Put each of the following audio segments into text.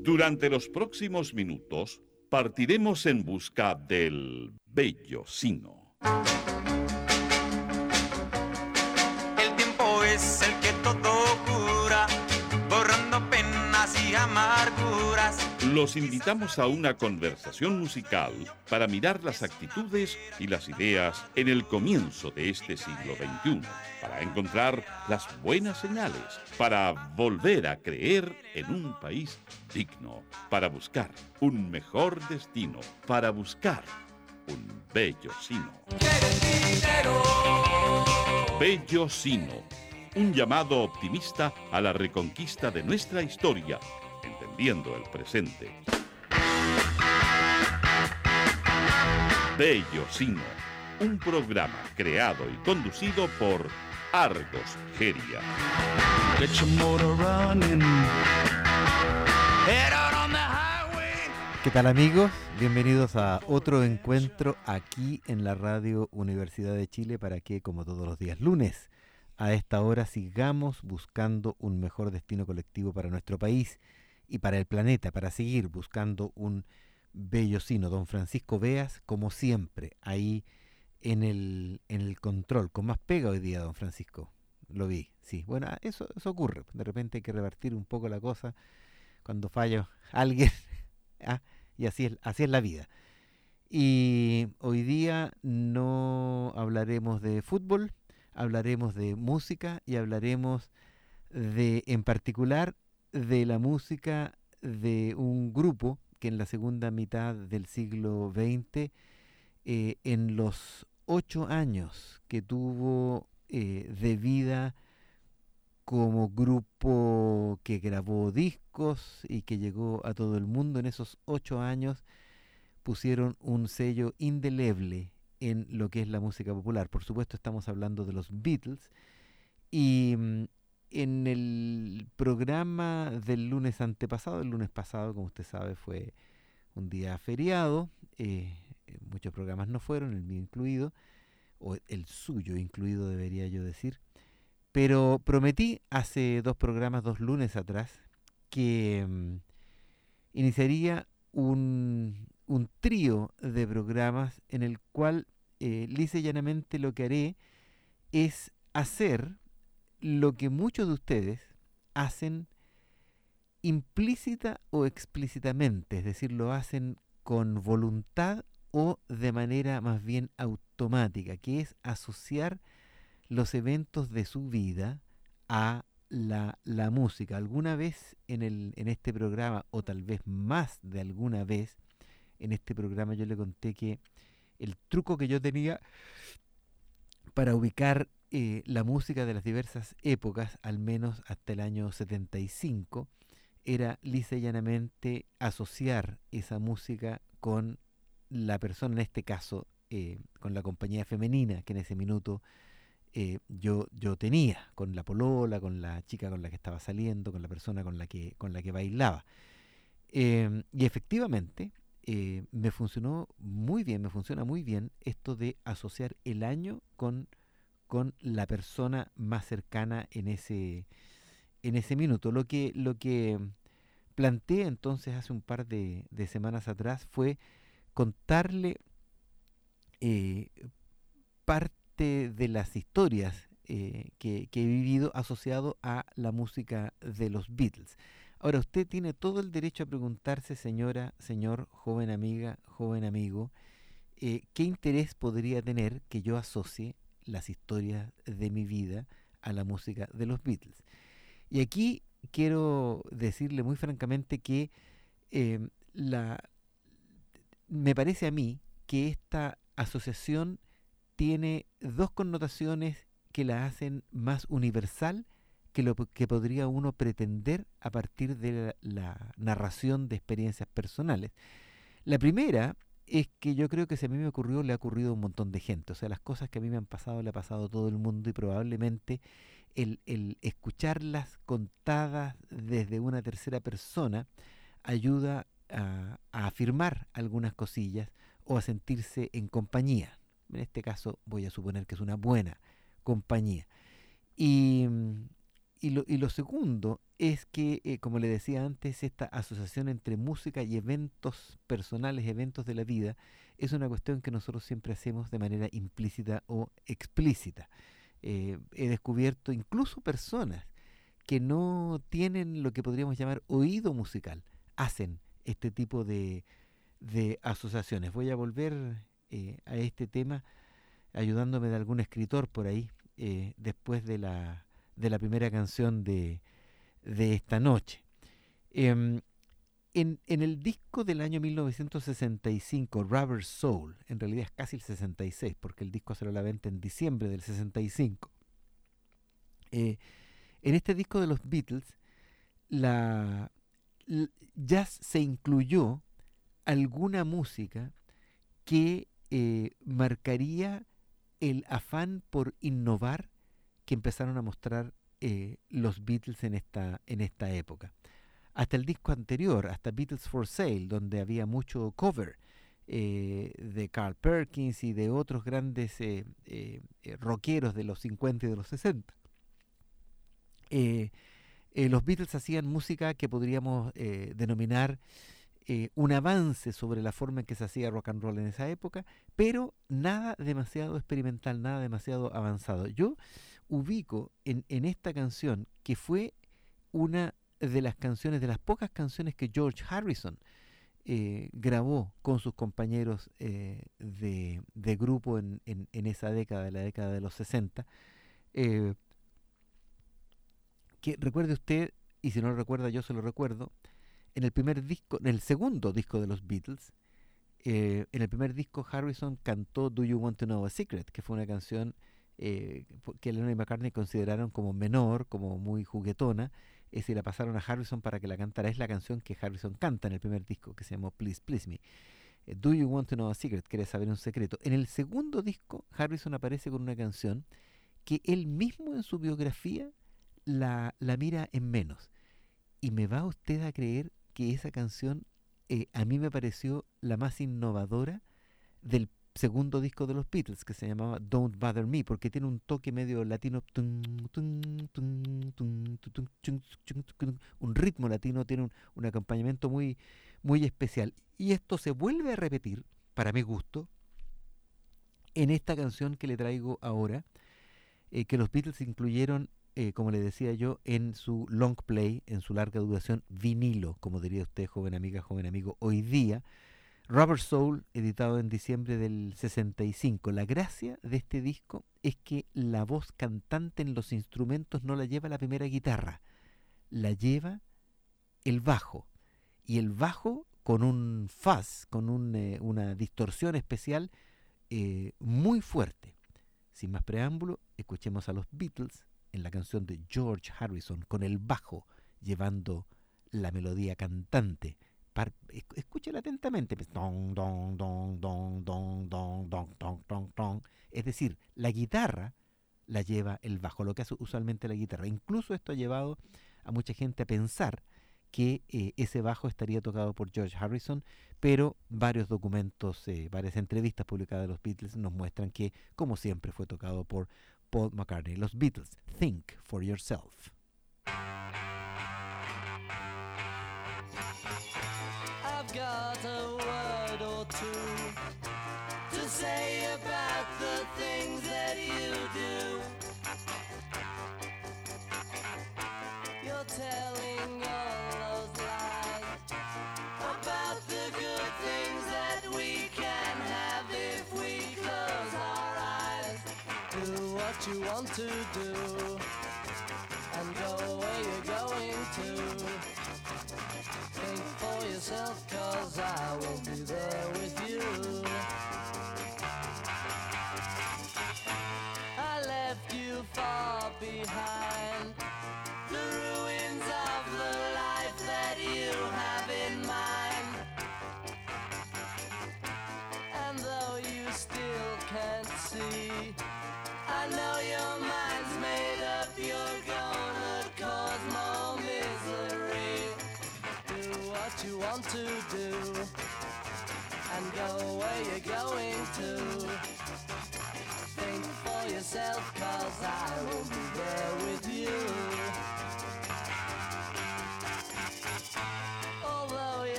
Durante los próximos minutos partiremos en busca del bello sino. El tiempo es el que todo cura, borrando penas y amarguras. Los invitamos a una conversación musical para mirar las actitudes y las ideas en el comienzo de este siglo XXI, para encontrar las buenas señales, para volver a creer en un país digno, para buscar un mejor destino, para buscar un bello sino. Bello sino, un llamado optimista a la reconquista de nuestra historia, entendiendo el presente. Bello sino, un programa creado y conducido por Argos Geria. Get your motor running. Head out on the highway. ¿Qué tal, amigos? Bienvenidos a otro encuentro aquí en la Radio Universidad de Chile para que, como todos los días lunes, a esta hora sigamos buscando un mejor destino colectivo para nuestro país y para el planeta, para seguir buscando un bello sino. Don Francisco Beas, como siempre, ahí en el control, con más pega hoy día, don Francisco. Lo vi, sí. Bueno, eso ocurre. De repente hay que revertir un poco la cosa cuando falla alguien. Y así es la vida. Y hoy día no hablaremos de fútbol, hablaremos de música y hablaremos en particular, de la música de un grupo que en la segunda mitad del siglo XX, en los 8 años que tuvo de vida como grupo que grabó discos y que llegó a todo el mundo, en esos 8 años pusieron un sello indeleble en lo que es la música popular. Por supuesto, estamos hablando de los Beatles. Y en el programa del lunes antepasado, el lunes pasado, como usted sabe, fue un día feriado. Muchos programas no fueron, el mío incluido, o el suyo incluido, debería yo decir. Pero prometí hace 2 programas, 2 lunes atrás, que iniciaría un trío de programas en el cual lisa y llanamente lo que haré es hacer lo que muchos de ustedes hacen implícita o explícitamente, es decir, lo hacen con voluntad o de manera más bien automática, que es asociar los eventos de su vida a la música. Alguna vez en este programa, o tal vez más de alguna vez en este programa, yo le conté que el truco que yo tenía para ubicar la música de las diversas épocas, al menos hasta el año 75, era lisa y llanamente asociar esa música con la persona, en este caso con la compañía femenina que en ese minuto yo tenía, con la polola, con la chica con la que estaba saliendo, con la persona con la que bailaba. Y efectivamente me funcionó muy bien, me funciona muy bien esto de asociar el año con la persona más cercana en ese minuto. Lo que planteé entonces hace un par de semanas atrás fue contarle parte de las historias que he vivido asociado a la música de los Beatles. Ahora, usted tiene todo el derecho a preguntarse, señora, señor, joven amiga, joven amigo, ¿qué interés podría tener que yo asocie las historias de mi vida a la música de los Beatles? Y aquí quiero decirle muy francamente que me parece a mí que esta asociación tiene 2 connotaciones que la hacen más universal que lo que podría uno pretender a partir de la narración de experiencias personales. La primera es que yo creo que si a mí me ocurrió, le ha ocurrido a un montón de gente. O sea, las cosas que a mí me han pasado, le ha pasado a todo el mundo, y probablemente el escucharlas contadas desde una tercera persona ayuda a afirmar algunas cosillas o a sentirse en compañía. En este caso voy a suponer que es una buena compañía. Y Y lo segundo es que, como le decía antes, esta asociación entre música y eventos personales, eventos de la vida, es una cuestión que nosotros siempre hacemos de manera implícita o explícita. He descubierto incluso personas que no tienen lo que podríamos llamar oído musical, hacen este tipo de asociaciones. Voy a volver a este tema ayudándome de algún escritor por ahí, después de la primera canción de esta noche. En el disco del año 1965, Rubber Soul, en realidad es casi el 66, porque el disco salió a la venta en diciembre del 65. En este disco de los Beatles, ya se incluyó alguna música que marcaría el afán por innovar que empezaron a mostrar los Beatles en esta época. Hasta el disco anterior, hasta Beatles for Sale, donde había mucho cover de Carl Perkins y de otros grandes rockeros de los 50 y de los 60. Los Beatles hacían música que podríamos denominar un avance sobre la forma en que se hacía rock and roll en esa época, pero nada demasiado experimental, nada demasiado avanzado. Yo ubico en esta canción, que fue una de las canciones, de las pocas canciones que George Harrison grabó con sus compañeros de grupo en esa década, la década de los 60, que recuerde usted, y si no lo recuerda yo se lo recuerdo, en el segundo disco de los Beatles, en el primer disco Harrison cantó Do You Want to Know a Secret, que fue una canción que Lennon y McCartney consideraron como menor, como muy juguetona, y la pasaron a Harrison para que la cantara. Es la canción que Harrison canta en el primer disco, que se llamó Please Please Me. Do You Want to Know a Secret? ¿Quieres saber un secreto? En el segundo disco, Harrison aparece con una canción que él mismo en su biografía la mira en menos. Y me va usted a creer que esa canción a mí me pareció la más innovadora del segundo disco de los Beatles, que se llamaba Don't Bother Me, porque tiene un toque medio latino, un ritmo latino, tiene un acompañamiento muy, muy especial. Y esto se vuelve a repetir, para mi gusto, en esta canción que le traigo ahora, que los Beatles incluyeron, como le decía yo, en su long play, en su larga duración, vinilo, como diría usted, joven amiga, joven amigo, hoy día. Rubber Soul, editado en diciembre del 65. La gracia de este disco es que la voz cantante en los instrumentos no la lleva la primera guitarra, la lleva el bajo. Y el bajo con un fuzz, con una distorsión especial muy fuerte. Sin más preámbulo, escuchemos a los Beatles en la canción de George Harrison, con el bajo llevando la melodía cantante. Escúchela atentamente. Es decir, la guitarra la lleva el bajo, lo que hace usualmente la guitarra. Incluso esto ha llevado a mucha gente a pensar que ese bajo estaría tocado por George Harrison, pero varios documentos, varias entrevistas publicadas de los Beatles nos muestran que, como siempre, fue tocado por Paul McCartney. Los Beatles, Think for Yourself. I've got a word or two to say about the things that you do. You're telling all those lies about the good things that we can have if we close our eyes. Do what you want to do and go where you're going to. Think for yourself, 'cause I won't be there with you. I left you far behind, the ruins of the life that you have in mind. And though you still can't see, I know your mind's made up, you're gonna cause more misery. Do what you want to do and go where you're going to. Think for yourself, 'cause I will be there with you.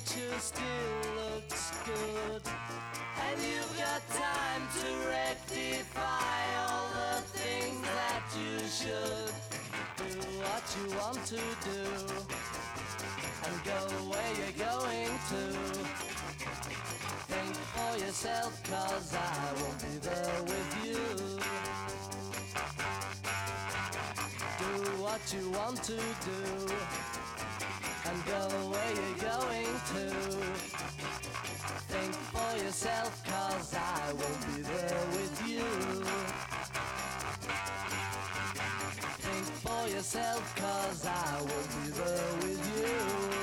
future still looks good. And you've got time to rectify all the things that you should. Do what you want to do and go where you're going to. Think for yourself, 'cause I won't be there with you. Do what you want to do and go where you're going to. Think for yourself, 'cause I won't be there with you. Think for yourself, 'cause I won't be there with you.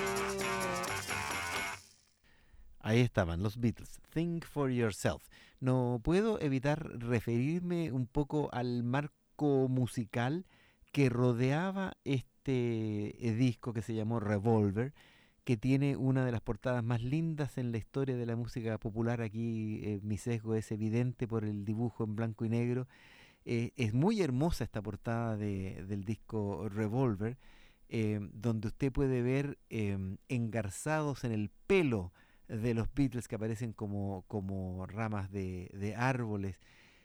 Ahí estaban los Beatles, Think for Yourself. No puedo evitar referirme un poco al marco musical que rodeaba este disco que se llamó Revolver, que tiene una de las portadas más lindas en la historia de la música popular. Aquí mi sesgo es evidente por el dibujo en blanco y negro. Es muy hermosa esta portada del disco Revolver, donde usted puede ver engarzados en el pelo de los Beatles, que aparecen como ramas de árboles.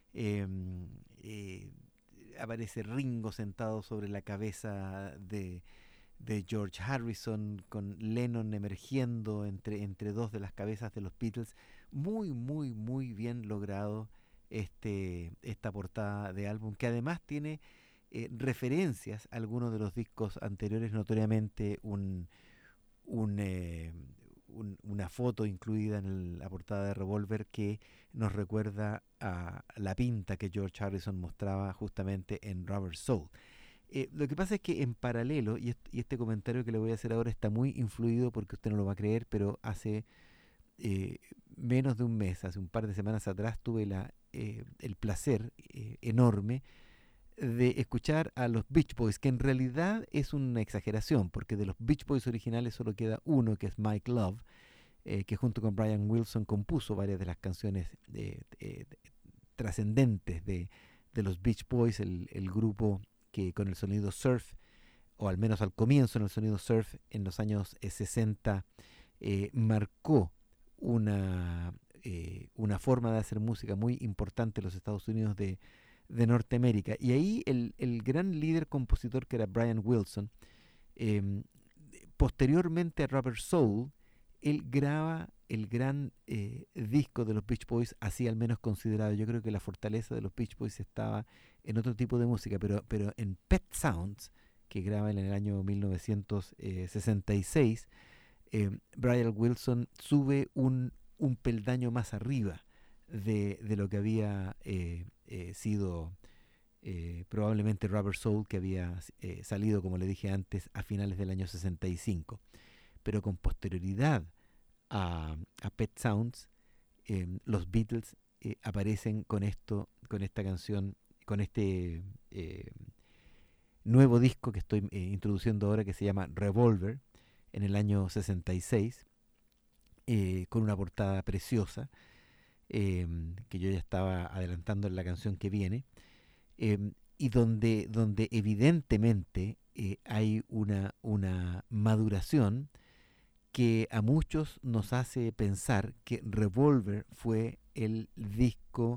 Aparece Ringo sentado sobre la cabeza de George Harrison, con Lennon emergiendo entre dos de las cabezas de los Beatles. Muy, muy, muy bien logrado esta portada de álbum, que además tiene referencias a algunos de los discos anteriores, notoriamente una foto incluida en la portada de Revolver que nos recuerda a la pinta que George Harrison mostraba justamente en Rubber Soul. Lo que pasa es que en paralelo, y este comentario que le voy a hacer ahora está muy influido porque usted no lo va a creer, pero hace menos de un mes, hace un par de semanas atrás, tuve el placer enorme de escuchar a los Beach Boys, que en realidad es una exageración, porque de los Beach Boys originales solo queda uno, que es Mike Love, que junto con Brian Wilson compuso varias de las canciones trascendentes de los Beach Boys, el grupo que con el sonido surf, o al menos al comienzo en el sonido surf, en los años 60, marcó una forma de hacer música muy importante en los Estados Unidos de Norteamérica. Y ahí el gran líder compositor, que era Brian Wilson, posteriormente a Rubber Soul, él graba el gran disco de los Beach Boys, así al menos considerado. Yo creo que la fortaleza de los Beach Boys estaba en otro tipo de música, pero en Pet Sounds, que graba en el año 1966, Brian Wilson sube un peldaño más arriba de lo que había sido probablemente Rubber Soul, que había salido, como le dije antes, a finales del año 65. Pero con posterioridad a Pet Sounds, los Beatles aparecen con esta canción, con este nuevo disco que estoy introduciendo ahora, que se llama Revolver, en el año 66, con una portada preciosa, que yo ya estaba adelantando en la canción que viene, y donde evidentemente hay una maduración que a muchos nos hace pensar que Revolver fue el disco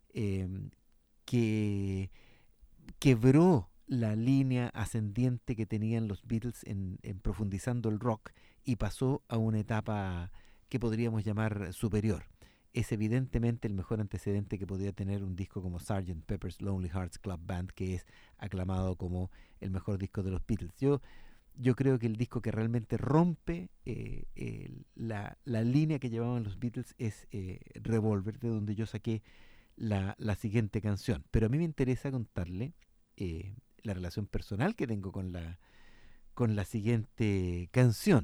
que quebró la línea ascendiente que tenían los Beatles en profundizando el rock, y pasó a una etapa que podríamos llamar superior. Es evidentemente el mejor antecedente que podría tener un disco como Sgt. Pepper's Lonely Hearts Club Band, que es aclamado como el mejor disco de los Beatles. Yo creo que el disco que realmente rompe la línea que llevaban los Beatles es Revolver, de donde yo saqué la siguiente canción. Pero a mí me interesa contarle la relación personal que tengo con la siguiente canción.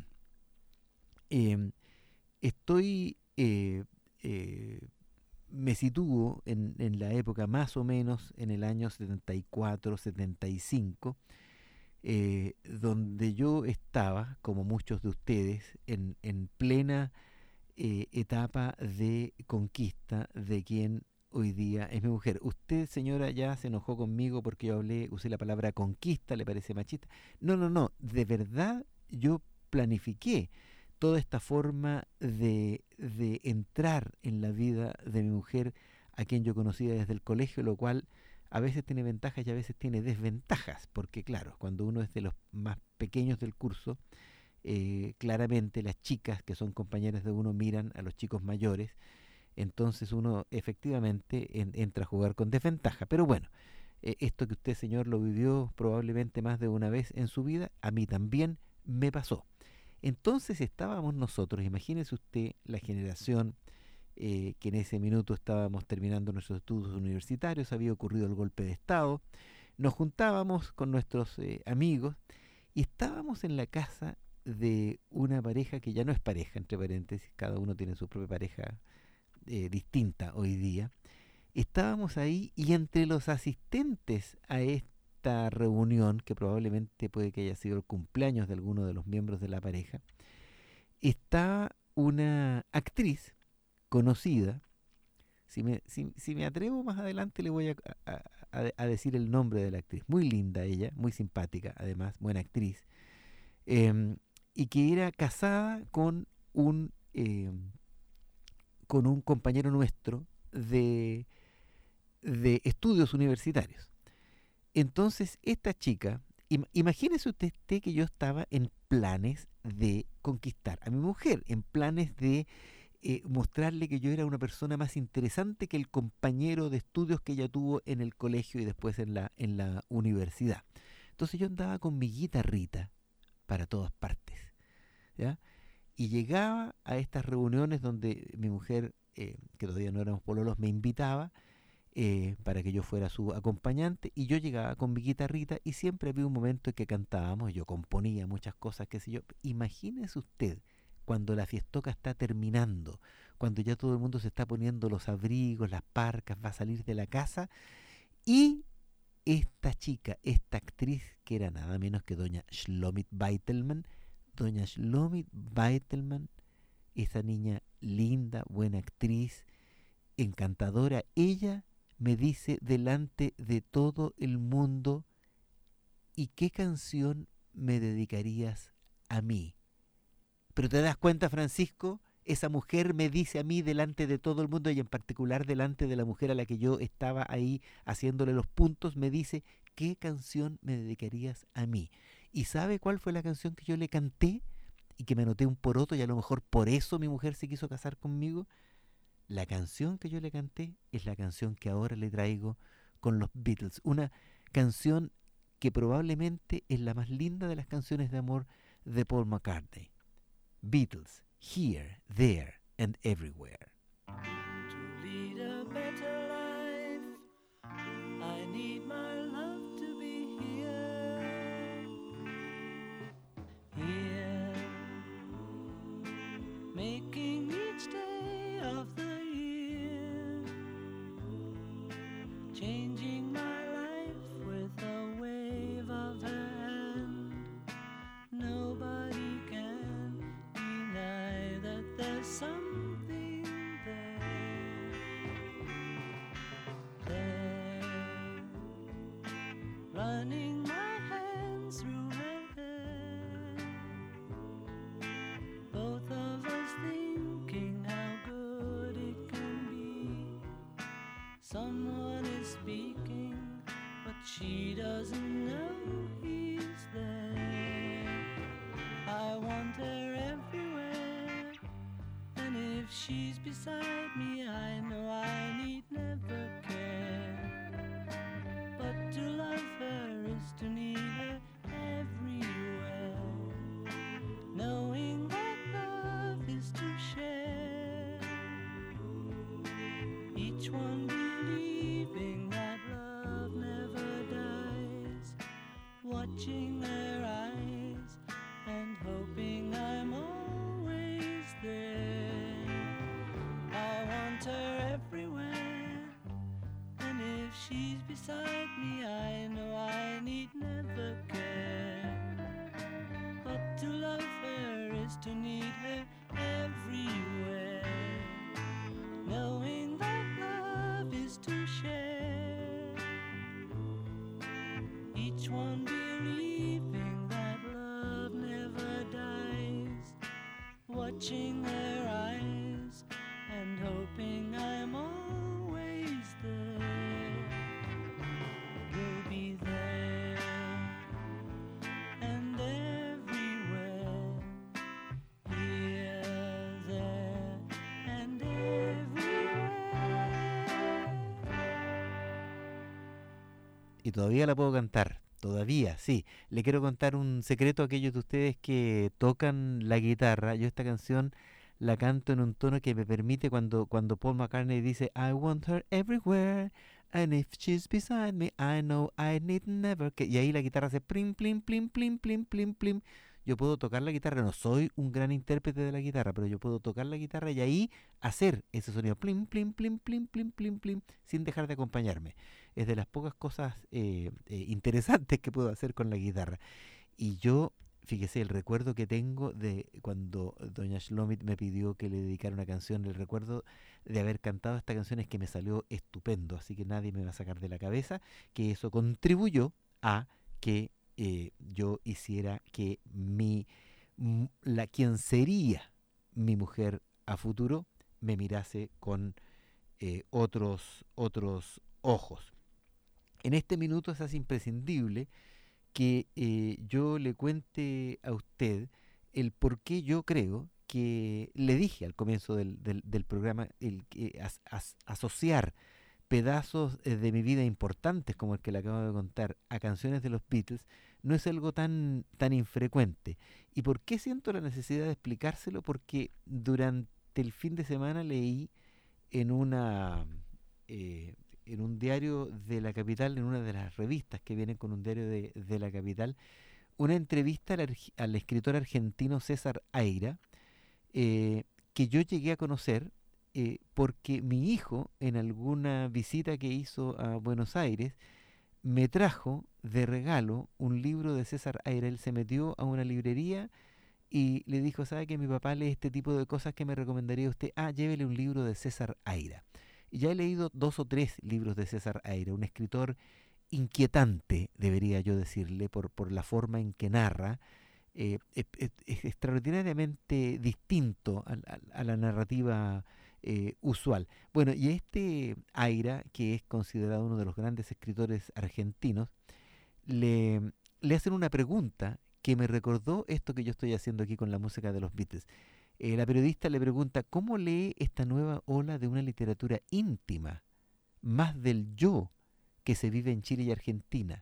Me sitúo en la época más o menos en el año 74, 75, donde yo estaba, como muchos de ustedes, en plena etapa de conquista de quien hoy día es mi mujer. Usted, señora, ya se enojó conmigo porque yo usé la palabra conquista, ¿le parece machista? No, de verdad yo planifiqué toda esta forma de entrar en la vida de mi mujer, a quien yo conocía desde el colegio, lo cual a veces tiene ventajas y a veces tiene desventajas, porque claro, cuando uno es de los más pequeños del curso, claramente las chicas que son compañeras de uno miran a los chicos mayores, entonces uno efectivamente entra a jugar con desventaja. Pero bueno, esto que usted, señor, lo vivió probablemente más de una vez en su vida, a mí también me pasó. Entonces estábamos nosotros, imagínese usted la generación que en ese minuto estábamos terminando nuestros estudios universitarios, había ocurrido el golpe de Estado, nos juntábamos con nuestros amigos y estábamos en la casa de una pareja que ya no es pareja, entre paréntesis, cada uno tiene su propia pareja distinta hoy día. Estábamos ahí y entre los asistentes a esta reunión, que probablemente puede que haya sido el cumpleaños de alguno de los miembros de la pareja, está una actriz conocida. Si me atrevo más adelante le voy a decir el nombre de la actriz. Muy linda ella, muy simpática, además, buena actriz. Y que era casada con un compañero nuestro de estudios universitarios. Entonces, esta chica, imagínese usted que yo estaba en planes de conquistar a mi mujer, en planes de mostrarle que yo era una persona más interesante que el compañero de estudios que ella tuvo en el colegio y después en la universidad. Entonces yo andaba con mi guitarrita para todas partes, ¿ya? Y llegaba a estas reuniones donde mi mujer, que todavía no éramos pololos, me invitaba para que yo fuera su acompañante, y yo llegaba con mi guitarrita y siempre había un momento en que cantábamos, yo componía muchas cosas, qué sé yo. Imagínese usted cuando la fiestoca está terminando, cuando ya todo el mundo se está poniendo los abrigos, las parcas, va a salir de la casa, y esta chica, esta actriz, que era nada menos que doña Shlomit Beitelman, esa niña linda, buena actriz, encantadora, ella me dice delante de todo el mundo: ¿y qué canción me dedicarías a mí? Pero te das cuenta, Francisco, esa mujer me dice a mí delante de todo el mundo, y en particular delante de la mujer a la que yo estaba ahí haciéndole los puntos, me dice: ¿qué canción me dedicarías a mí? ¿Y sabe cuál fue la canción que yo le canté? Y que me anoté un poroto, y a lo mejor por eso mi mujer se quiso casar conmigo. La canción que yo le canté es la canción que ahora le traigo con los Beatles. Una canción que probablemente es la más linda de las canciones de amor de Paul McCartney. Beatles, Here, There and Everywhere. To lead a better life, I need my love to be here, here, making each day of the year, changing my life with a wave of her hand. Nobody can deny that there's something there, running my hands through her hair, both of us thinking how good it can be. Someone is speaking, but she doesn't know he's there. I want her everywhere, and if she's beside me, I know I need never care. But to love her is to need her everywhere, knowing that love is to share, each one believing that love never dies, watching her eyes and hoping I'm always there. I want her everywhere, and if she's beside me, I know I need never care. But to love her is to need her everywhere, knowing that love is to share, each one believing that love never dies, watching her eyes and hoping I'm always there. You'll be there and everywhere, here, there, and everywhere. Y todavía la puedo cantar, todavía, sí. Le quiero contar un secreto a aquellos de ustedes que tocan la guitarra. Yo esta canción la canto en un tono que me permite cuando Paul McCartney dice I want her everywhere, and if she's beside me, I know I need never. Y ahí la guitarra hace plim, plim, plim, plim, plim, plim, plim. Yo puedo tocar la guitarra, no soy un gran intérprete de la guitarra, pero yo puedo tocar la guitarra y ahí hacer ese sonido plim, plim, plim, plim, plim, plim, plim, sin dejar de acompañarme. Es de las pocas cosas interesantes que puedo hacer con la guitarra. Y yo, fíjese, el recuerdo que tengo de cuando doña Shlomit me pidió que le dedicara una canción, el recuerdo de haber cantado esta canción es que me salió estupendo, así que nadie me va a sacar de la cabeza que eso contribuyó a que yo hiciera que quien sería mi mujer a futuro me mirase con otros ojos. En este minuto es así imprescindible que yo le cuente a usted el por qué yo creo que le dije al comienzo del programa asociar pedazos de mi vida importantes como el que le acabo de contar a canciones de los Beatles no es algo tan infrecuente. ¿Y por qué siento la necesidad de explicárselo? Porque durante el fin de semana leí en un diario de la capital, en una de las revistas que vienen con un diario de la capital, una entrevista al escritor argentino César Aira, que yo llegué a conocer porque mi hijo, en alguna visita que hizo a Buenos Aires, me trajo de regalo un libro de César Aira. Él se metió a una librería y le dijo, ¿sabe que mi papá lee este tipo de cosas? ¿Qué me recomendaría usted? Llévele un libro de César Aira. Y ya he leído 2 o 3 libros de César Aira, un escritor inquietante, debería yo decirle, por la forma en que narra, es extraordinariamente distinto a la narrativa usual. Bueno, y este Aira, que es considerado uno de los grandes escritores argentinos, le hacen una pregunta que me recordó esto que yo estoy haciendo aquí con la música de los Beatles. La periodista le pregunta, ¿cómo lee esta nueva ola de una literatura íntima, más del yo, que se vive en Chile y Argentina?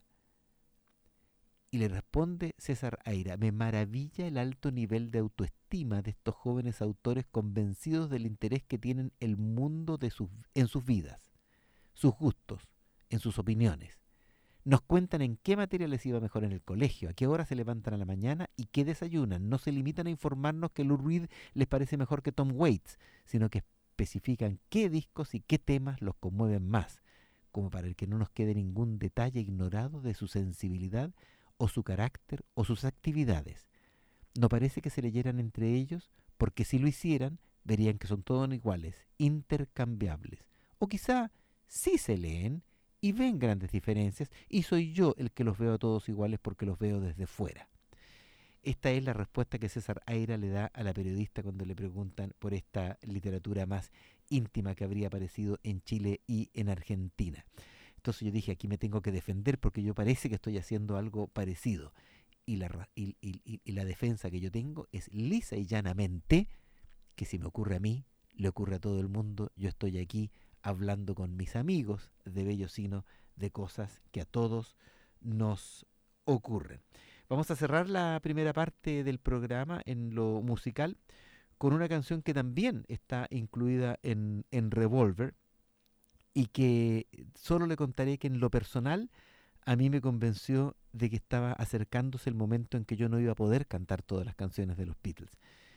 Y le responde César Aira, me maravilla el alto nivel de autoestima de estos jóvenes autores convencidos del interés que tienen el mundo en sus vidas, sus gustos, en sus opiniones. Nos cuentan en qué materia les iba mejor en el colegio, a qué hora se levantan a la mañana y qué desayunan. No se limitan a informarnos que Lou Reed les parece mejor que Tom Waits, sino que especifican qué discos y qué temas los conmueven más, como para que no nos quede ningún detalle ignorado de su sensibilidad o su carácter o sus actividades. No parece que se leyeran entre ellos, porque si lo hicieran, verían que son todos iguales, intercambiables. O quizá sí se leen y ven grandes diferencias, y soy yo el que los veo a todos iguales porque los veo desde fuera. Esta es la respuesta que César Aira le da a la periodista cuando le preguntan por esta literatura más íntima que habría aparecido en Chile y en Argentina. Entonces yo dije, aquí me tengo que defender porque yo parece que estoy haciendo algo parecido. Y la defensa que yo tengo es lisa y llanamente que si me ocurre a mí, le ocurre a todo el mundo. Yo estoy aquí hablando con mis amigos de Bellocino de cosas que a todos nos ocurren. Vamos a cerrar la primera parte del programa en lo musical con una canción que también está incluida en Revolver y que solo le contaré que en lo personal a mí me convenció de que estaba acercándose el momento en que yo no iba a poder cantar todas las canciones de los Beatles.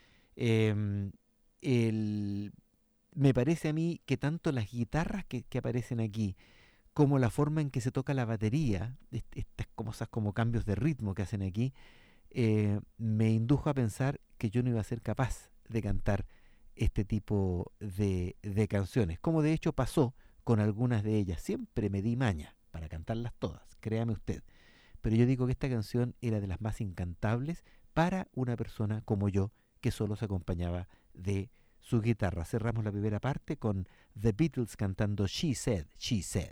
Me parece a mí que tanto las guitarras que aparecen aquí como la forma en que se toca la batería, estas cosas como cambios de ritmo que hacen aquí, me indujo a pensar que yo no iba a ser capaz de cantar este tipo de canciones, como de hecho pasó con algunas de ellas. Siempre me di maña para cantarlas todas, créame usted, pero yo digo que esta canción era de las más incantables para una persona como yo, que solo se acompañaba de su guitarra. Cerramos la primera parte con The Beatles cantando She Said, She Said.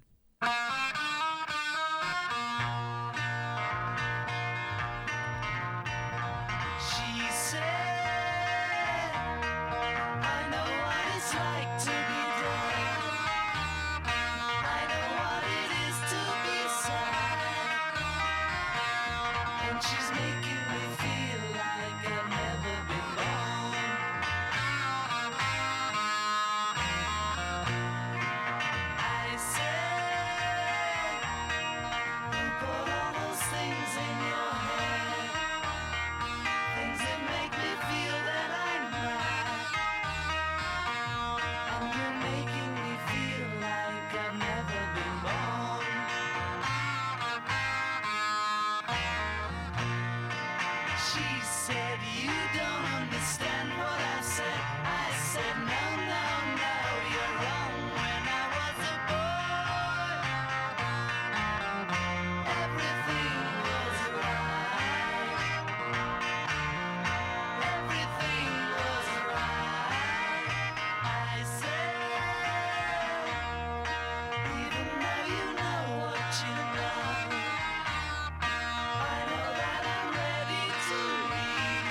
She said, I know what it's like to be dead. I know what it is to be sad. And she's making me feel like I've never been born. I said, who put all those things in your head? Things that make me feel that I'm not. And you're making me feel like I've never been born. She said, you don't understand what I said. I said, no, no, no, you're wrong. When I was a boy, everything was right. Everything was right. I said, even though you know what you know, I know that I'm ready to leave.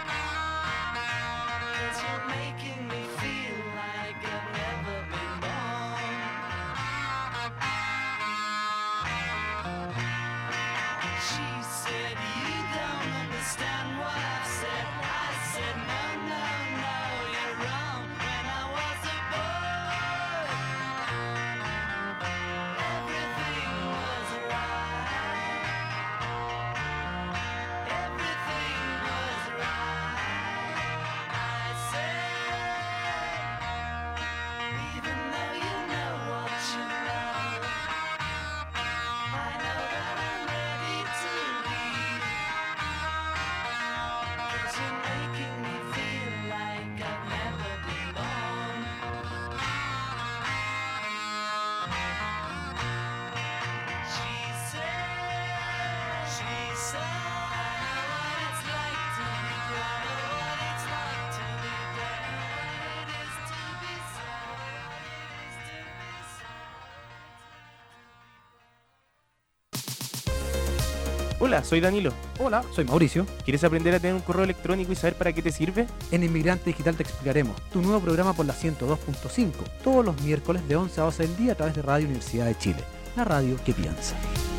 'Cause you're making me feel like I've never been born. She said, you don't understand what I said. I said, no, no, no, you're wrong. When I was a boy, everything was right. Everything was right. I said, even though you know what you know, I know that I'm ready to leave. 'Cause you're making me feel like I've never been born. She said, I know what it's like to be dead. I know what it's like to be dead. What it is to be sad. What it is to be sad. Hola, soy Danilo. Hola, soy Mauricio. ¿Quieres aprender a tener un correo electrónico y saber para qué te sirve? En Inmigrante Digital te explicaremos tu nuevo programa por la 102.5, todos los miércoles de 11 a 12 del día a través de Radio Universidad de Chile, la radio que piensa.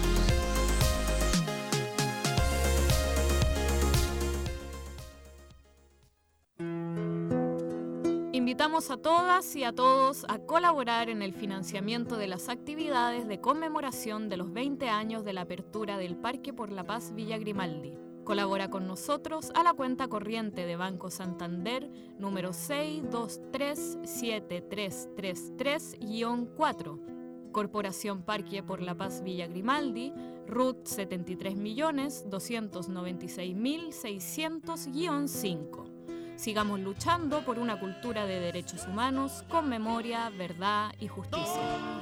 Invitamos a todas y a todos a colaborar en el financiamiento de las actividades de conmemoración de los 20 años de la apertura del Parque por la Paz Villa Grimaldi. Colabora con nosotros a la cuenta corriente de Banco Santander número 6237333-4. Corporación Parque por la Paz Villa Grimaldi, RUT 73.296.600-5. Sigamos luchando por una cultura de derechos humanos con memoria, verdad y justicia.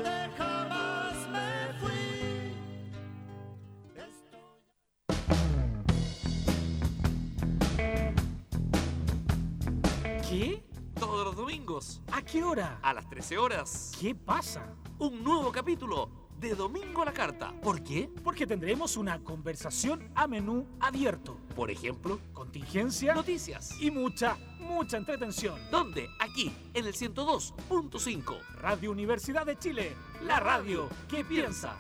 ¿Qué? Todos los domingos, ¿A qué hora? a las 13 horas, ¿Qué pasa? un nuevo capítulo de Domingo a la Carta. ¿Por qué? Porque tendremos una conversación a menú abierto, Por ejemplo, contingencia noticias. y mucha entretención. ¿Dónde? Aquí, en el 102.5. Radio Universidad de Chile, la radio que piensa.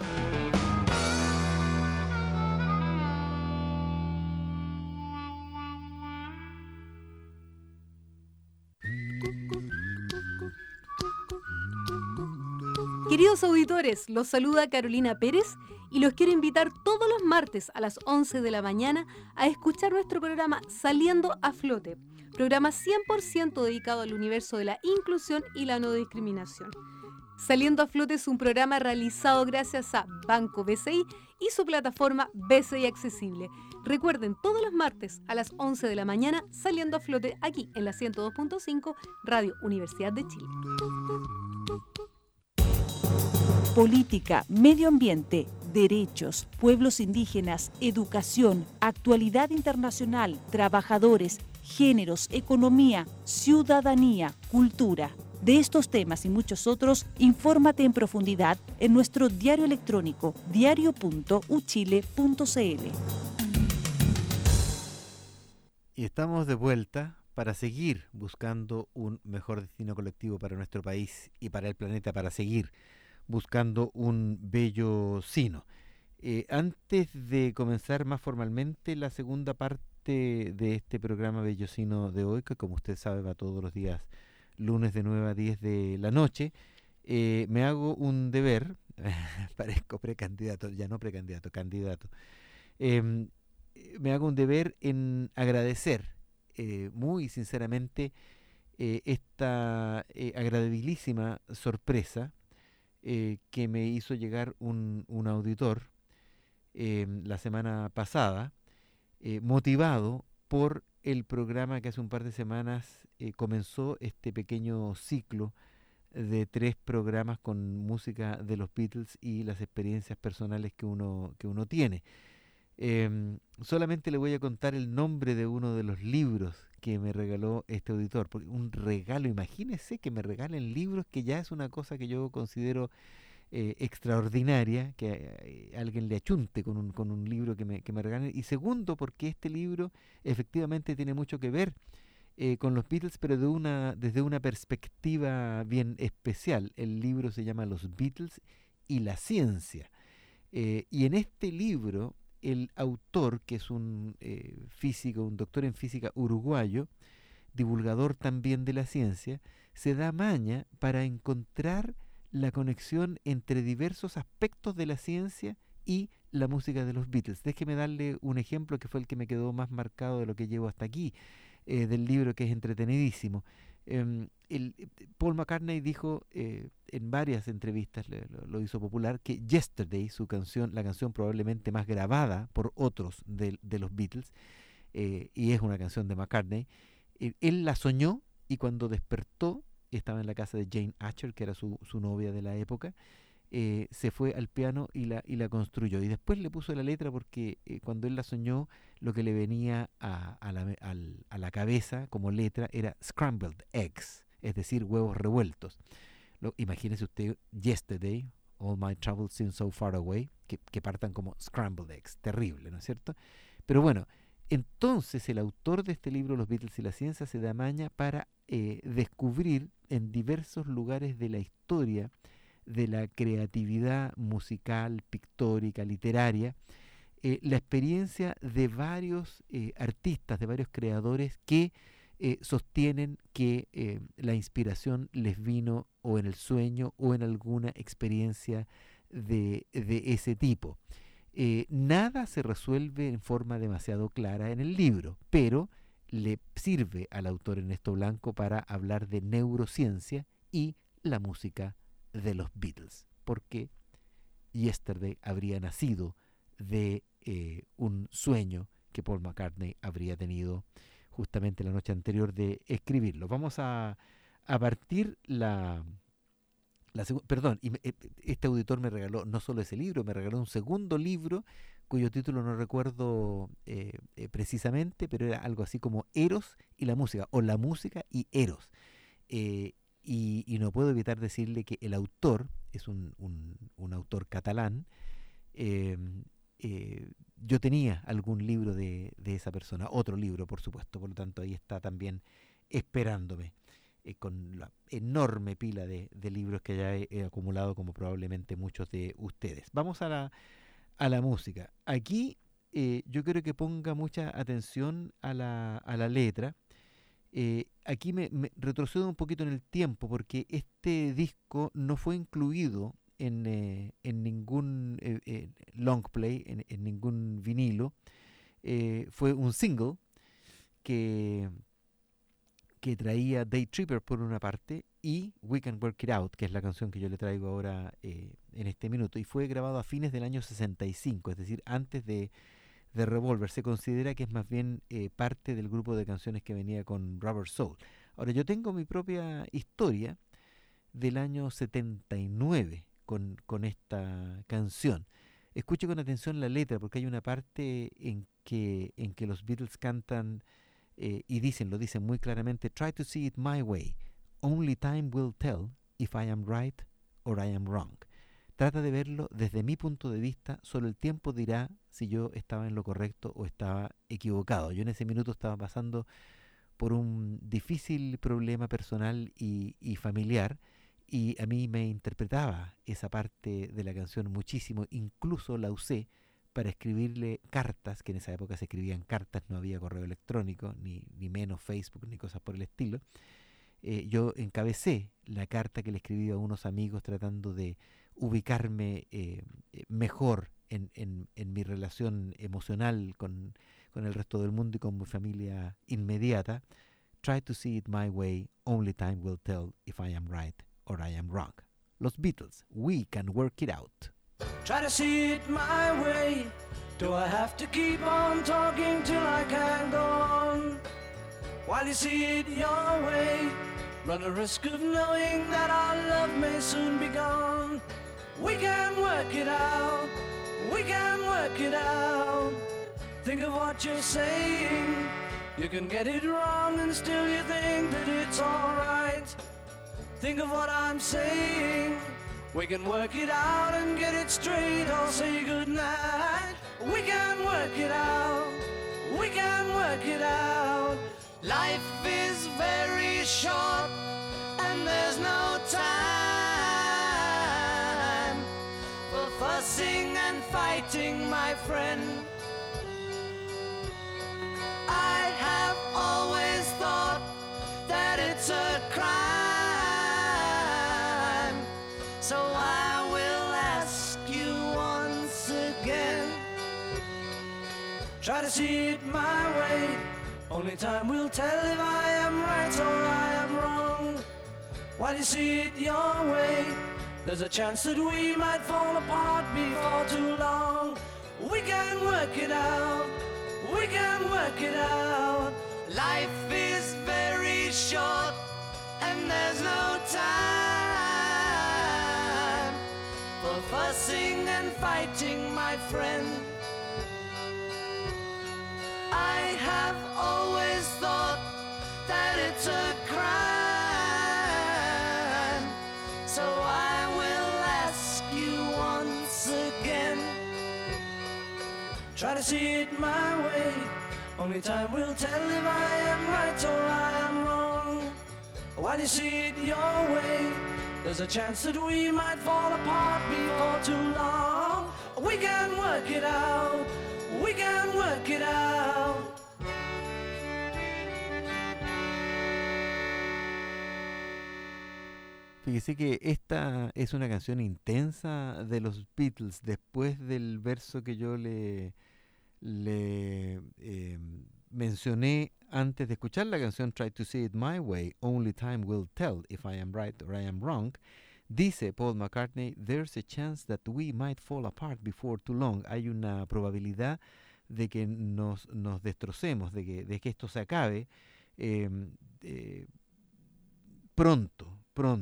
Queridos auditores, los saluda Carolina Pérez y los quiero invitar todos los martes a las 11 de la mañana a escuchar nuestro programa Saliendo a Flote, programa 100% dedicado al universo de la inclusión y la no discriminación. Saliendo a Flote es un programa realizado gracias a Banco BCI y su plataforma BCI Accesible. Recuerden, todos los martes a las 11 de la mañana, Saliendo a Flote, aquí en la 102.5, Radio Universidad de Chile. Política, medio ambiente, derechos, pueblos indígenas, educación, actualidad internacional, trabajadores, géneros, economía, ciudadanía, cultura. De estos temas y muchos otros, infórmate en profundidad en nuestro diario electrónico diario.uchile.cl. Y estamos de vuelta para seguir buscando un mejor destino colectivo para nuestro país y para el planeta, para seguir buscando un bello sino. Antes de comenzar más formalmente la segunda parte de este programa Bellocino de hoy, que como usted sabe va todos los días lunes de 9 a 10 de la noche, me hago un deber, parezco precandidato, ya no precandidato, candidato, me hago un deber en agradecer muy sinceramente esta agradabilísima sorpresa que me hizo llegar un auditor la semana pasada, motivado por el programa que hace un par de semanas comenzó este pequeño ciclo de 3 programas con música de los Beatles y las experiencias personales que uno tiene. Solamente le voy a contar el nombre de uno de los libros que me regaló este auditor, porque un regalo, imagínese que me regalen libros, que ya es una cosa que yo considero extraordinaria, que alguien le achunte con un libro que me regalen, y segundo, porque este libro efectivamente tiene mucho que ver con los Beatles, pero desde una perspectiva bien especial. El libro se llama Los Beatles y la ciencia, y en este libro el autor, que es un físico, un doctor en física uruguayo, divulgador también de la ciencia, se da maña para encontrar la conexión entre diversos aspectos de la ciencia y la música de los Beatles. Déjeme darle un ejemplo que fue el que me quedó más marcado de lo que llevo hasta aquí, del libro, que es entretenidísimo. Paul McCartney dijo en varias entrevistas, lo hizo popular, que Yesterday, su canción, la canción probablemente más grabada por otros de los Beatles, y es una canción de McCartney, él la soñó, y cuando despertó, estaba en la casa de Jane Asher, que era su novia de la época, se fue al piano y la construyó, y después le puso la letra, porque cuando él la soñó, lo que le venía a la cabeza como letra era Scrambled Eggs, es decir, huevos revueltos. Imagínese usted, Yesterday, All My Troubles Seem So Far Away, que partan como Scrambled Eggs, terrible, ¿no es cierto? Pero bueno, entonces el autor de este libro, Los Beatles y la ciencia, se da maña para descubrir en diversos lugares de la historia de la creatividad musical, pictórica, literaria, la experiencia de varios artistas, de varios creadores que sostienen que la inspiración les vino o en el sueño o en alguna experiencia de ese tipo. Nada se resuelve en forma demasiado clara en el libro, pero le sirve al autor Ernesto Blanco para hablar de neurociencia y la música de los Beatles, porque Yesterday habría nacido de un sueño que Paul McCartney habría tenido justamente la noche anterior de escribirlo. Vamos a partir este auditor me regaló no solo ese libro, me regaló un segundo libro cuyo título no recuerdo precisamente, pero era algo así como Eros y la música, o La música y Eros. Y no puedo evitar decirle que el autor es un autor catalán. Yo tenía algún libro de esa persona, otro libro por supuesto, por lo tanto ahí está también esperándome, con la enorme pila de libros que ya he acumulado, como probablemente muchos de ustedes. Vamos a la música. Aquí yo quiero que ponga mucha atención a la letra. Aquí me retrocedo un poquito en el tiempo, porque este disco no fue incluido en ningún long play, en ningún vinilo. Fue un single que traía Day Tripper por una parte y We Can Work It Out, que es la canción que yo le traigo ahora en este minuto, y fue grabado a fines del año 65, es decir, antes de Revolver. Se considera que es más bien parte del grupo de canciones que venía con Rubber Soul. Ahora, yo tengo mi propia historia del año 79 con esta canción. escuche con atención la letra, porque hay una parte en que los Beatles cantan y lo dicen muy claramente: try to see it my way, only time will tell if I am right or I am wrong. Trata de verlo desde mi punto de vista, solo el tiempo dirá si yo estaba en lo correcto o estaba equivocado. Yo en ese minuto estaba pasando por un difícil problema personal y familiar, y a mí me interpretaba esa parte de la canción muchísimo. Incluso la usé para escribirle cartas, que en esa época se escribían cartas, no había correo electrónico, ni menos Facebook, ni cosas por el estilo. Yo encabecé la carta que le escribí a unos amigos tratando de ubicarme mejor en mi relación emocional con el resto del mundo y con mi familia inmediata. Try to see it my way, only time will tell if I am right or I am wrong. Los Beatles, We Can Work It Out. Try to see it my way. Do I have to keep on talking till I can't go on? While you see it your way, run the risk of knowing that our love may soon be gone. We can work it out. We can work it out. Think of what you're saying. You can get it wrong and still you think that it's alright. Think of what I'm saying. We can work it out and get it straight. I'll say goodnight. We can work it out. We can work it out. Life is very short and there's no time for fussing and fighting, my friend. I have always thought that it's a crime, so I will ask you once again. Try to see it my way, only time will tell if I am right or I am wrong. While you see it your way, there's a chance that we might fall apart before too long. We can work it out. We can work it out. Life is very short and there's no time for fussing and fighting, my friend. I have always thought that it's a crime, so I will ask you once again. Try to see it my way, only time will tell if I am right or I am wrong. While you see it your way, there's a chance that we might fall apart before too long. We can work it out. We can work it out. Fíjese que esta es una canción intensa de los Beatles. Después del verso que yo le mencioné antes de escuchar la canción Try to See It My Way, Only Time Will Tell If I Am Right or I Am Wrong, dice Paul McCartney: There's a chance that we might fall apart before too long. Hay una probabilidad de que nos destrocemos, de que esto se acabe pronto.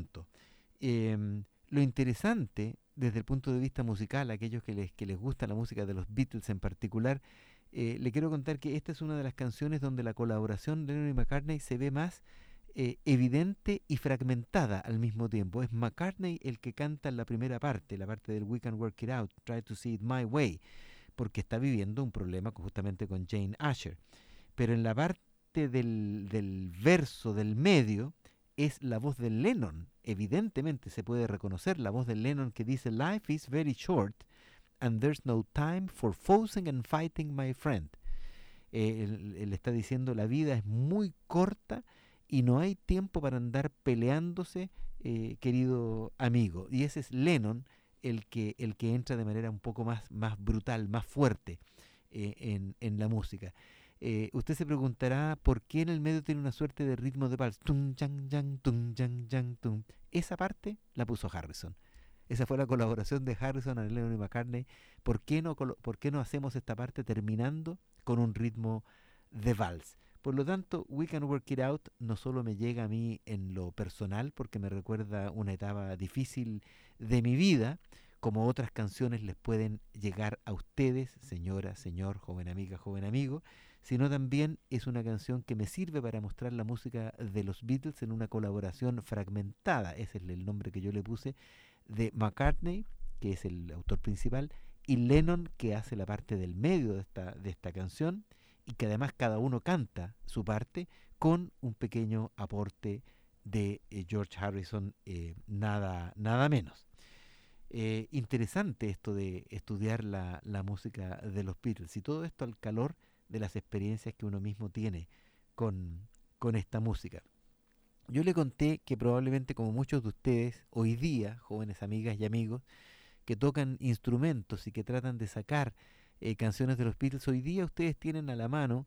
Lo interesante desde el punto de vista musical, a aquellos que les gusta la música de los Beatles en particular, le quiero contar que esta es una de las canciones donde la colaboración de Lennon y McCartney se ve más evidente y fragmentada al mismo tiempo. Es McCartney el que canta la primera parte, la parte del We Can Work It Out, Try to See It My Way, porque está viviendo un problema justamente con Jane Asher. Pero en la parte del verso del medio es la voz de Lennon. Evidentemente se puede reconocer la voz de Lennon que dice: Life is very short and there's no time for fussing and fighting, my friend. Él está diciendo: la vida es muy corta y no hay tiempo para andar peleándose, querido amigo. Y ese es Lennon el que entra de manera un poco más brutal, más fuerte en la música. Usted se preguntará por qué en el medio tiene una suerte de ritmo de vals. Tum, yang, yang, tum, yang, yang, tum. Esa parte la puso Harrison. Esa fue la colaboración de Harrison a Lennon y McCartney. ¿Por qué no hacemos esta parte terminando con un ritmo de vals? Por lo tanto, We Can Work It Out no solo me llega a mí en lo personal, porque me recuerda una etapa difícil de mi vida, como otras canciones les pueden llegar a ustedes, señora, señor, joven amiga, joven amigo, sino también es una canción que me sirve para mostrar la música de los Beatles en una colaboración fragmentada, ese es el nombre que yo le puse, de McCartney, que es el autor principal, y Lennon, que hace la parte del medio de esta canción, y que además cada uno canta su parte con un pequeño aporte de George Harrison, nada menos. Interesante esto de estudiar la música de los Beatles, y todo esto al calor de las experiencias que uno mismo tiene con esta música. Yo le conté que probablemente, como muchos de ustedes hoy día, jóvenes amigas y amigos, que tocan instrumentos y que tratan de sacar canciones de los Beatles, hoy día ustedes tienen a la mano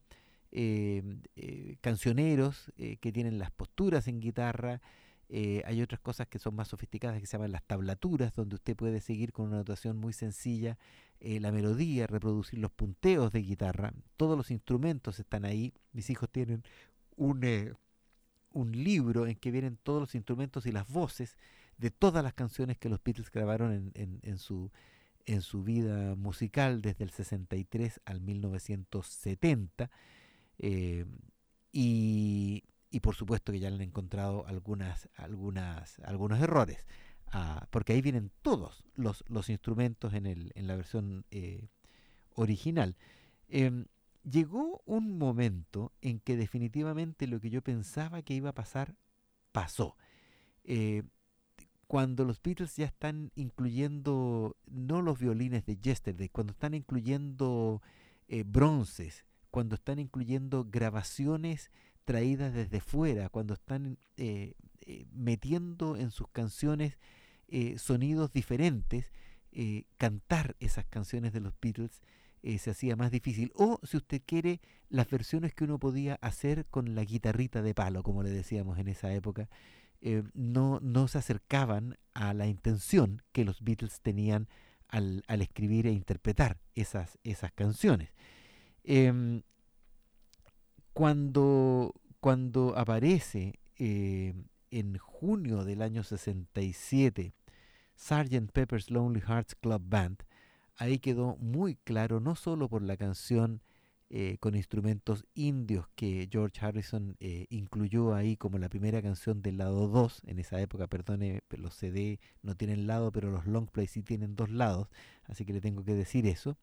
cancioneros que tienen las posturas en guitarra. Hay otras cosas que son más sofisticadas que se llaman las tablaturas, donde usted puede seguir con una notación muy sencilla la melodía, reproducir los punteos de guitarra. Todos los instrumentos están ahí. Mis hijos tienen un libro en que vienen todos los instrumentos y las voces de todas las canciones que los Beatles grabaron en su vida musical desde el 63 al 1970. Y por supuesto que ya le han encontrado algunos errores, porque ahí vienen todos los instrumentos en la versión original. Llegó un momento en que definitivamente lo que yo pensaba que iba a pasar, pasó. Cuando los Beatles ya están incluyendo, no los violines de Yesterday, cuando están incluyendo bronces, cuando están incluyendo grabaciones traídas desde fuera, cuando están metiendo en sus canciones sonidos diferentes, cantar esas canciones de los Beatles se hacía más difícil. O, si usted quiere, las versiones que uno podía hacer con la guitarrita de palo, como le decíamos en esa época, no se acercaban a la intención que los Beatles tenían al escribir e interpretar esas canciones. Cuando aparece en junio del año 67 Sgt. Pepper's Lonely Hearts Club Band, ahí quedó muy claro, no solo por la canción con instrumentos indios que George Harrison incluyó ahí como la primera canción del lado 2, en esa época, perdone, los CD no tienen lado, pero los long play sí tienen dos lados, así que le tengo que decir eso.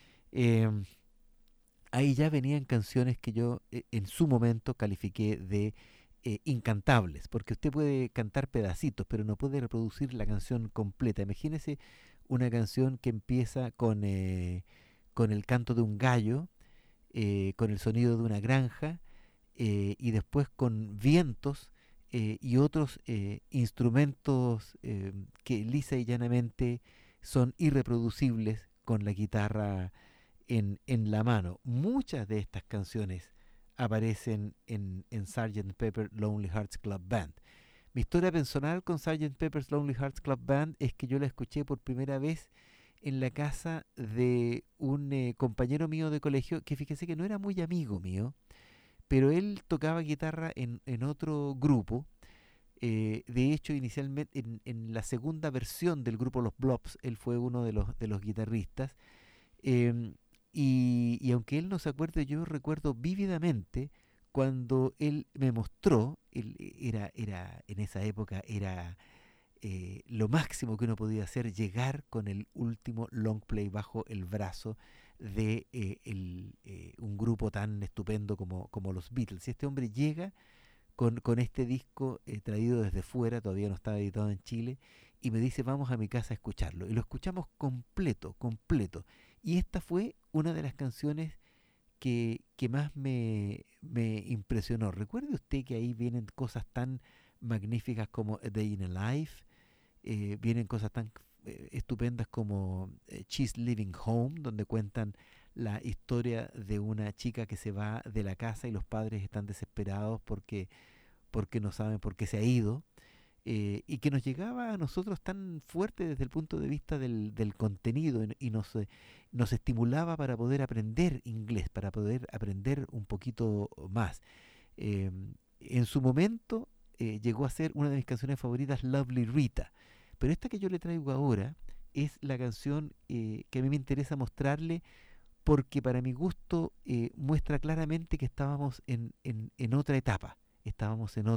Ahí ya venían canciones que yo en su momento califiqué de incantables, porque usted puede cantar pedacitos, pero no puede reproducir la canción completa. Imagínese una canción que empieza con el canto de un gallo, con el sonido de una granja, y después con vientos y otros instrumentos que lisa y llanamente son irreproducibles con la guitarra en la mano. Muchas de estas canciones aparecen en Sgt. Pepper's Lonely Hearts Club Band. Mi historia personal con Sgt. Pepper's Lonely Hearts Club Band es que yo la escuché por primera vez en la casa de un compañero mío de colegio, que fíjese que no era muy amigo mío, pero él tocaba guitarra en otro grupo. De hecho, inicialmente en la segunda versión del grupo Los Blobs, él fue uno de los guitarristas. Y aunque él no se acuerde, yo recuerdo vívidamente cuando él me mostró, en esa época era lo máximo que uno podía hacer, llegar con el último long play bajo el brazo de un grupo tan estupendo como los Beatles. Y este hombre llega con este disco traído desde fuera, todavía no estaba editado en Chile, y me dice: vamos a mi casa a escucharlo. Y lo escuchamos completo. Y esta fue una de las canciones que más me impresionó. Recuerde usted que ahí vienen cosas tan magníficas como A Day in a Life, vienen cosas tan estupendas como She's Living Home, donde cuentan la historia de una chica que se va de la casa y los padres están desesperados porque no saben por qué se ha ido. Y que nos llegaba a nosotros tan fuerte desde el punto de vista del contenido, y nos estimulaba para poder aprender inglés, para poder aprender un poquito más. En su momento llegó a ser una de mis canciones favoritas, Lovely Rita, pero esta que yo le traigo ahora, es la canción que a mí me interesa mostrarle, porque para mi gusto muestra claramente que estábamos en otra etapa, estábamos en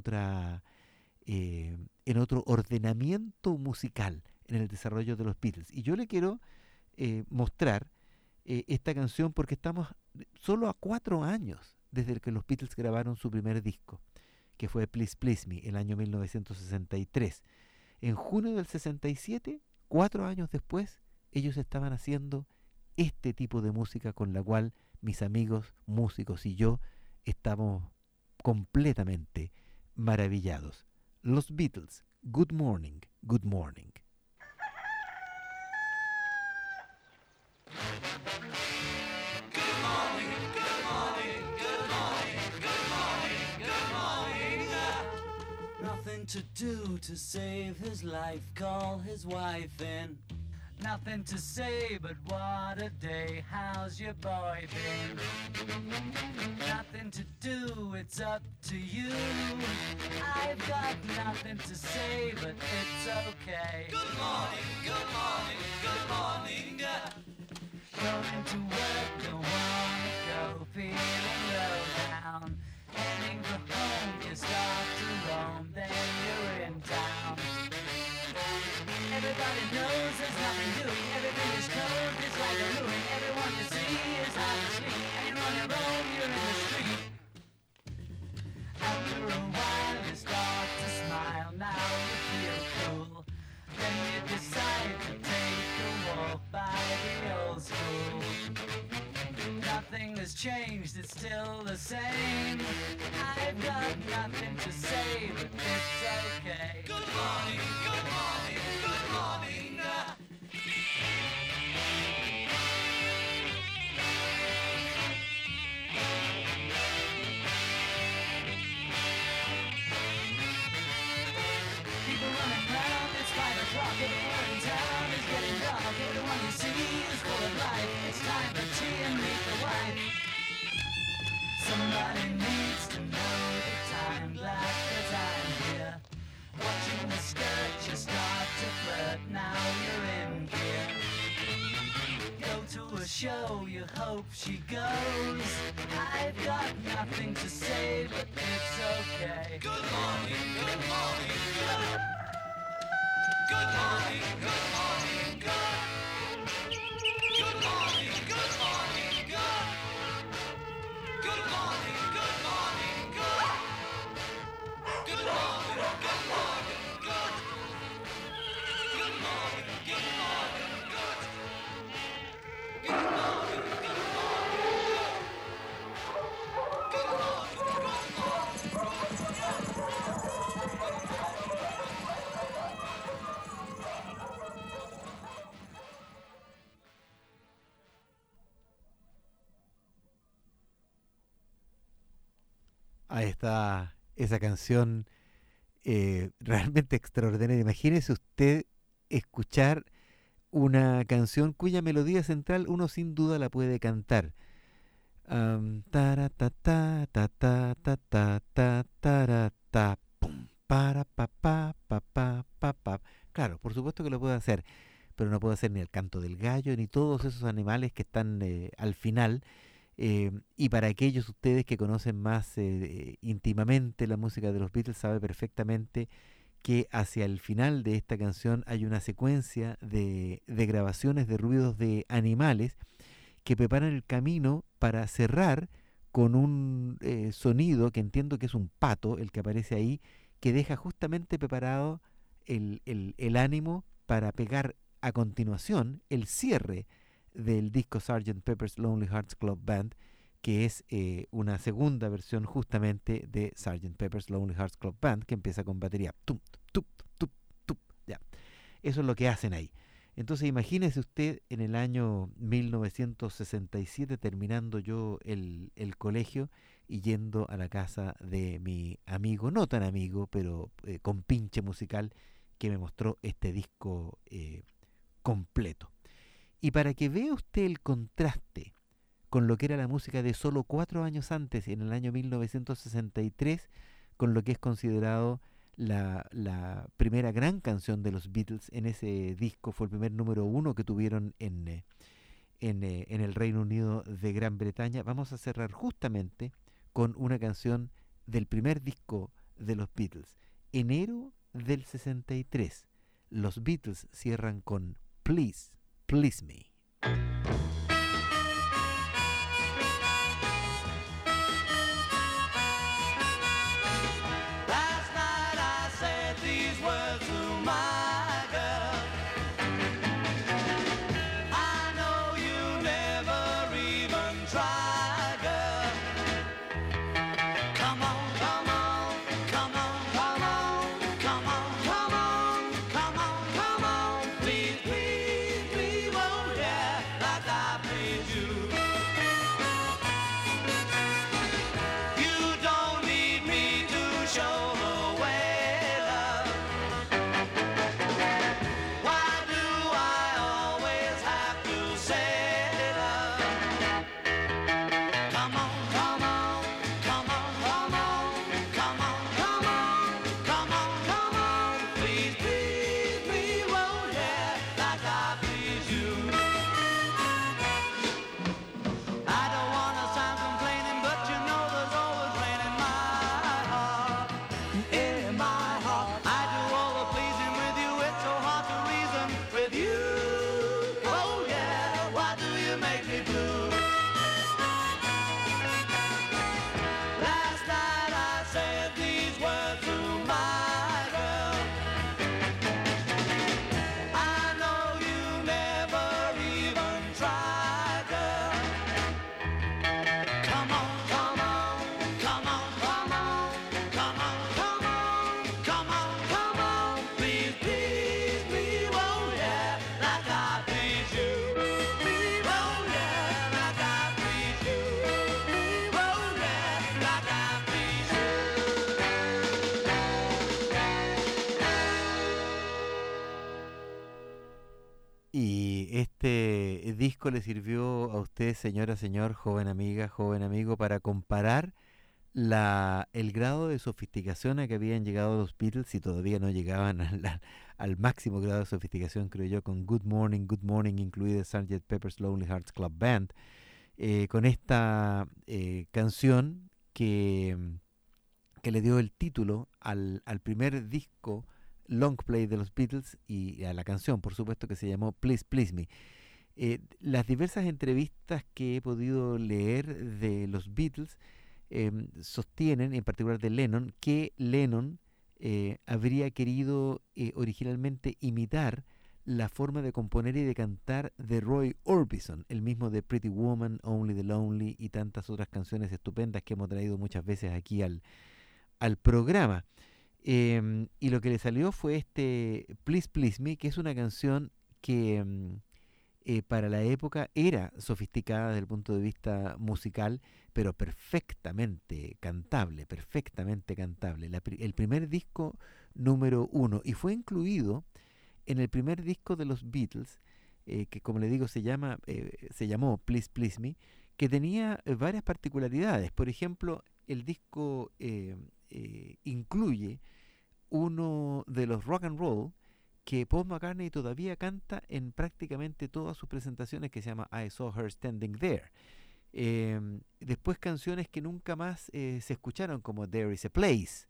otro ordenamiento musical en el desarrollo de los Beatles. Y yo le quiero mostrar esta canción porque estamos solo a 4 años desde que los Beatles grabaron su primer disco, que fue Please Please Me, el año 1963. En junio del 67, 4 años después, ellos estaban haciendo este tipo de música con la cual mis amigos músicos y yo estamos completamente maravillados. Los Beatles, Good Morning, Good Morning. Nothing to do to save his life, call his wife in. Nothing to say but what a day, how's your boy been? Nothing to do, it's up to you. I've got nothing to say but it's okay. Good morning, good morning, good morning. Going to work, don't wanna go, feeling low down. Heading for home, you start to roam, then you're in town. Everybody knows there's nothing doing, everything is closed, it's like a ruin. Everyone you see is half asleep, and on your own, you're in the street. After a while you start to smile, now you feel cool. Then you decide to take a walk by the old school. Nothing has changed, it's still the same. I've got nothing to say, but it's okay. Good morning, good morning, good morning. People running round, it's 5 o'clock, everyone in town is getting dark. Everyone you see is full of life. It's time for tea and meet the wife. Somebody needs to know the time, glad that I'm here. Watching the skirt, you start to flirt, now you're in gear. Go to a show, you hope she goes. I've got nothing to say, but it's okay. Good morning, good morning, good. Good morning, good morning, good. Good morning, good morning, good. Good morning, good morning, good. Good morning, good morning, good. Good morning, good morning, good. Good morning, good morning, good. Good morning, good Ahí está esa canción realmente extraordinaria. Imagínese usted escuchar una canción cuya melodía central uno sin duda la puede cantar. Tara ta ta ta ta ta ta ta tara ta pum para pa pa pa pa pa pa. Claro, por supuesto que lo puede hacer, pero no puede hacer ni el canto del gallo ni todos esos animales que están al final. Y para aquellos ustedes que conocen más íntimamente la música de los Beatles, sabe perfectamente que hacia el final de esta canción hay una secuencia de grabaciones de ruidos de animales que preparan el camino para cerrar con un sonido que entiendo que es un pato, el que aparece ahí, que deja justamente preparado el ánimo para pegar a continuación el cierre del disco Sgt. Pepper's Lonely Hearts Club Band, que es una segunda versión justamente de Sgt. Pepper's Lonely Hearts Club Band, que empieza con batería. Tum, tup, tup, tup, ya. Eso es lo que hacen ahí. Entonces imagínese usted en el año 1967 terminando yo el colegio y yendo a la casa de mi amigo, no tan amigo, pero con pinche musical, que me mostró este disco completo. Y para que vea usted el contraste con lo que era la música de solo 4 años antes, en el año 1963, con lo que es considerado la primera gran canción de los Beatles en ese disco, fue el primer número 1 que tuvieron en el Reino Unido de Gran Bretaña. Vamos a cerrar justamente con una canción del primer disco de los Beatles, enero del 63. Los Beatles cierran con Please, Please Me. Last night I said these words to my girl. I know you never even tried, girl. Come on, come on, come on, come on, come on, come on, come on, come on. Please, please, please, oh yeah, like I please you. You don't need me to show the way, love. Why do I always have to say love? Come on, come on, come on, come on, come on, come on, come on, come on. Please, please, please, oh yeah, like I please you. I don't wanna sound complaining, but you know there's always rain in my heart. In my heart, I do all the pleasing with you. It's so hard to reason with you. Oh yeah, why do you make me blue? Last night I said these words to my girl. I know you never even tried, girl. Come on, come on, come on, come on, come on, come on, come on, come on. Please, please, please, oh yeah, like I please you. Please, oh yeah, like I please you. Please, oh yeah, like I please you. Y este disco le sirvió a usted, señora, señor, joven amiga, joven amigo, para comparar el grado de sofisticación a que habían llegado los Beatles, y todavía no llegaban al máximo grado de sofisticación, creo yo, con Good Morning, incluida Sgt. Pepper's Lonely Hearts Club Band, con esta canción que le dio el título al primer disco long play de los Beatles, y a la canción, por supuesto, que se llamó Please, Please Me. Las diversas entrevistas que he podido leer de los Beatles sostienen, en particular de Lennon, que Lennon habría querido originalmente imitar la forma de componer y de cantar de Roy Orbison, el mismo de Pretty Woman, Only the Lonely y tantas otras canciones estupendas que hemos traído muchas veces aquí al programa. Y lo que le salió fue este Please Please Me, que es una canción que para la época era sofisticada desde el punto de vista musical, pero perfectamente cantable. El primer disco número 1, y fue incluido en el primer disco de los Beatles, que como le digo se llamó Please Please Me, que tenía varias particularidades. Por ejemplo, el disco incluye uno de los rock and roll que Paul McCartney todavía canta en prácticamente todas sus presentaciones, que se llama I Saw Her Standing There. Después canciones que nunca más se escucharon, como There Is a Place.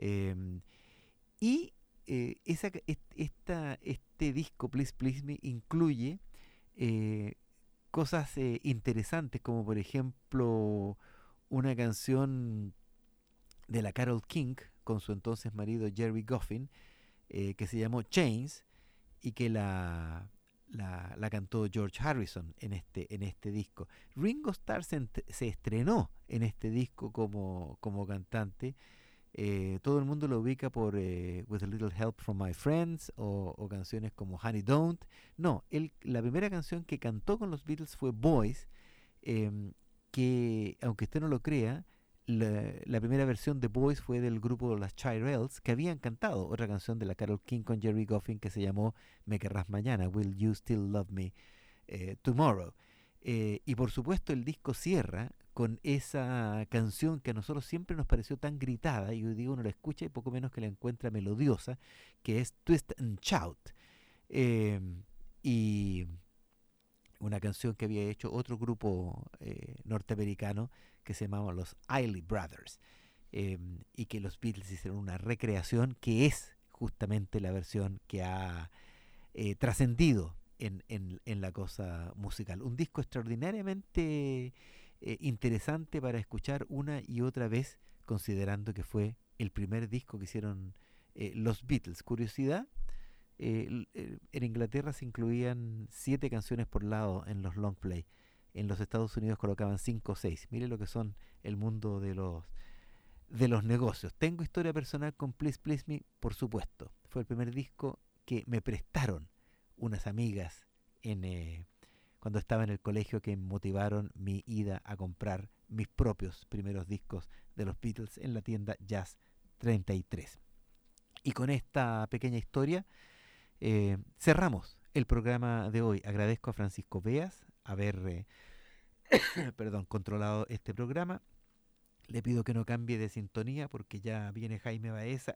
Este disco, Please Please Me, incluye cosas interesantes, como por ejemplo una canción de la Carole King con su entonces marido Jerry Goffin, que se llamó Chains, y que la cantó George Harrison en este disco. Ringo Starr se estrenó en este disco como cantante. Todo el mundo lo ubica por With a Little Help from My Friends o canciones como Honey Don't. No, la primera canción que cantó con los Beatles fue Boys, que aunque usted no lo crea, la primera versión de Boys fue del grupo Las Chirelles, que habían cantado otra canción de la Carole King con Jerry Goffin que se llamó Me Querrás Mañana, Will You Still Love Me Tomorrow. Y por supuesto el disco cierra con esa canción que a nosotros siempre nos pareció tan gritada, y hoy día uno la escucha y poco menos que la encuentra melodiosa, que es Twist and Shout. Y una canción que había hecho otro grupo norteamericano que se llamaba los Isley Brothers, y que los Beatles hicieron una recreación que es justamente la versión que ha trascendido en la cosa musical. Un disco extraordinariamente interesante para escuchar una y otra vez, considerando que fue el primer disco que hicieron los Beatles. Curiosidad, en Inglaterra se incluían 7 canciones por lado en los long play. En los Estados Unidos colocaban 5 o 6. Mire lo que son el mundo de los negocios. Tengo historia personal con Please Please Me, por supuesto. Fue el primer disco que me prestaron unas amigas cuando estaba en el colegio, que motivaron mi ida a comprar mis propios primeros discos de los Beatles en la tienda Jazz 33. Y con esta pequeña historia cerramos el programa de hoy. Agradezco a Francisco Beas haber controlado este programa. Le pido que no cambie de sintonía porque ya viene Jaime Baeza.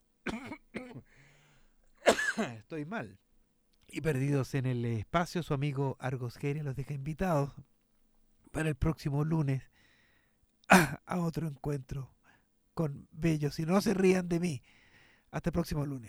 Estoy mal. Y perdidos en el espacio, su amigo Argos Geria los deja invitados para el próximo lunes a otro encuentro con Bellos. Y no se rían de mí. Hasta el próximo lunes.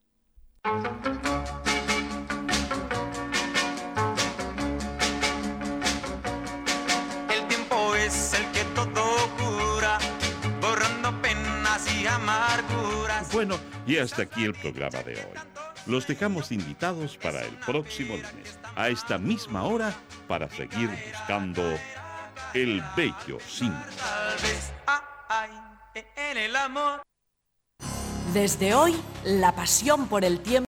El tiempo es el que todo cura, borrando penas y amarguras. Bueno, y hasta aquí el programa de hoy. Los dejamos invitados para el próximo lunes, a esta misma hora, para seguir buscando el bello símbolo. Tal vez hay en el amor. Desde hoy, la pasión por el tiempo